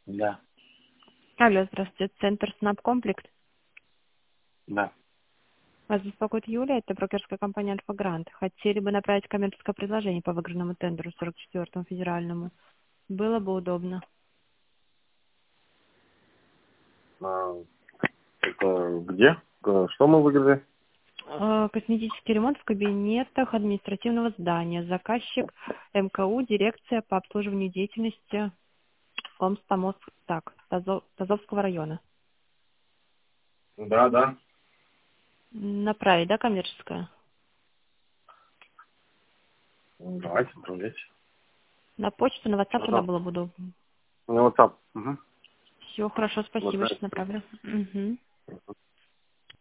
Да, Алло, здравствуйте, Центр Снаб Комплект. да. Вас беспокоит Юлия, это брокерская компания Альфа Грант. Хотели бы направить коммерческое предложение по выигранному тендеру 44-му федеральному. Было бы удобно. А, это где? Что мы выиграли? Косметический ремонт в кабинетах административного здания. Заказчик МКУ, дирекция по обслуживанию деятельности Тазовского района. Да, да. Направить, да, коммерческое? Давайте, отправляйте. На почту, на WhatsApp, куда Пожалуйста. было бы удобно? На WhatsApp. Угу. Все, хорошо, спасибо, WhatsApp. сейчас направлю. Мгм.